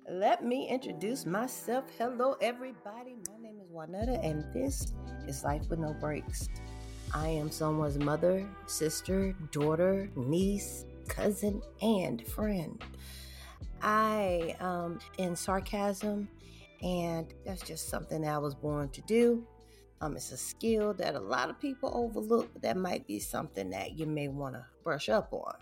Let me introduce myself. Hello, everybody. My name is Juanetta, and this is Life with No Breaks. I am someone's mother, sister, daughter, niece, cousin, and friend. I in sarcasm, and that's just something that I was born to do. It's a skill that a lot of people overlook, but that might be something that you may want to brush up on.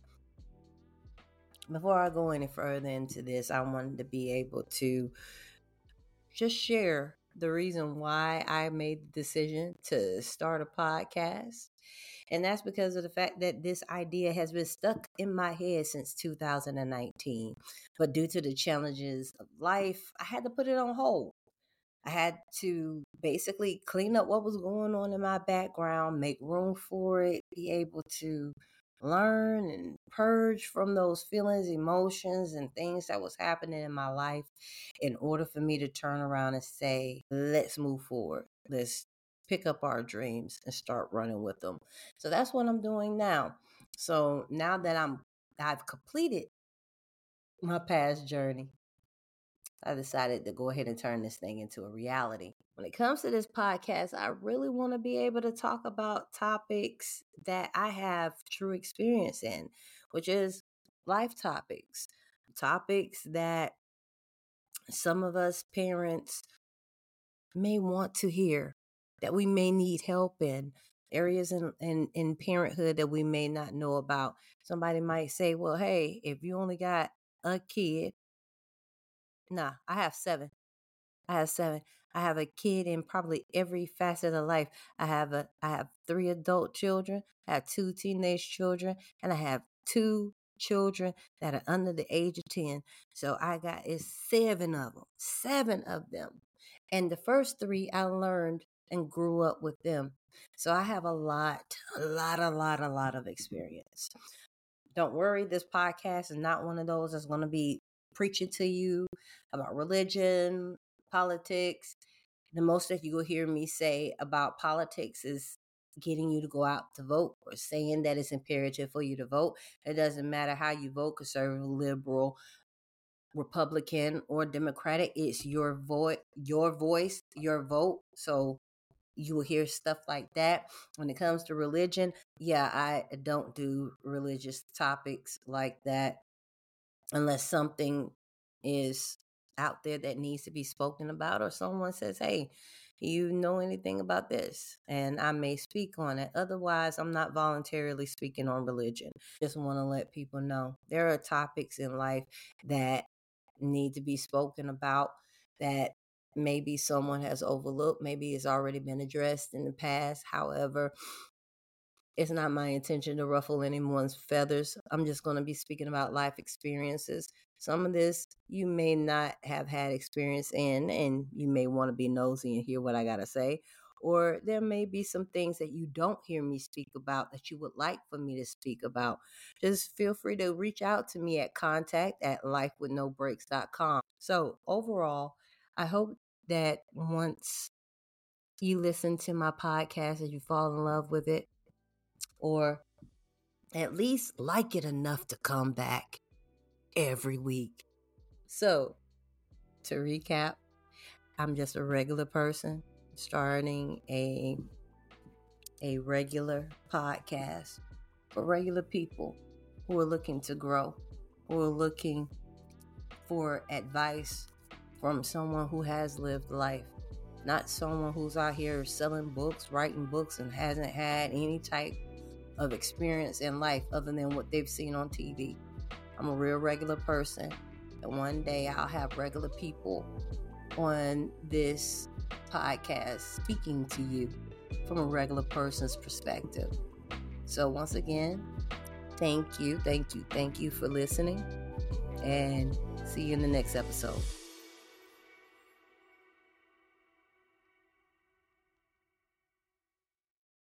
Before I go any further into this, I wanted to be able to just share the reason why I made the decision to start a podcast. And that's because of the fact that this idea has been stuck in my head since 2019. But due to the challenges of life, I had to put it on hold. I had to basically clean up what was going on in my background, make room for it, be able to learn and purge from those feelings, emotions, and things that was happening in my life in order for me to turn around and say, let's move forward. Let's pick up our dreams and start running with them. So that's what I'm doing now. So now that I've completed my past journey, I decided to go ahead and turn this thing into a reality. When it comes to this podcast, I really want to be able to talk about topics that I have true experience in, which is life topics that some of us parents may want to hear, that we may need help in, areas in parenthood that we may not know about. Somebody might say, well, hey, if you only got a kid, I have seven. I have a kid in probably every facet of life. I have 3 adult children, I have 2 teenage children, and I have 2 children that are under the age of 10. So it's 7 of them. And the first 3 I learned and grew up with them. So I have a lot of experience. Don't worry, this podcast is not one of those that's going to be preaching to you about religion, politics. The most that you will hear me say about politics is getting you to go out to vote, or saying that it's imperative for you to vote. It doesn't matter how you vote, conservative, liberal, Republican, or Democratic. It's your voice, your vote. So you will hear stuff like that. When it comes to religion, I don't do religious topics like that unless something is out there that needs to be spoken about, or someone says, hey, you know anything about this? And I may speak on it. Otherwise, I'm not voluntarily speaking on religion. Just want to let people know there are topics in life that need to be spoken about that maybe someone has overlooked, maybe it's already been addressed in the past. However, it's not my intention to ruffle anyone's feathers. I'm just going to be speaking about life experiences. Some of this you may not have had experience in, and you may want to be nosy and hear what I got to say. Or there may be some things that you don't hear me speak about that you would like for me to speak about. Just feel free to reach out to me at contact@lifewithnobreaks.com. So overall, I hope that once you listen to my podcast and you fall in love with it, or at least like it enough to come back every week. So, to recap, I'm just a regular person starting a regular podcast for regular people who are looking to grow, who are looking for advice from someone who has lived life, not someone who's out here selling books, writing books, and hasn't had any type of experience in life other than what they've seen on TV. I'm a real regular person, and one day I'll have regular people on this podcast speaking to you from a regular person's perspective. So once again, thank you for listening, and see you in the next episode.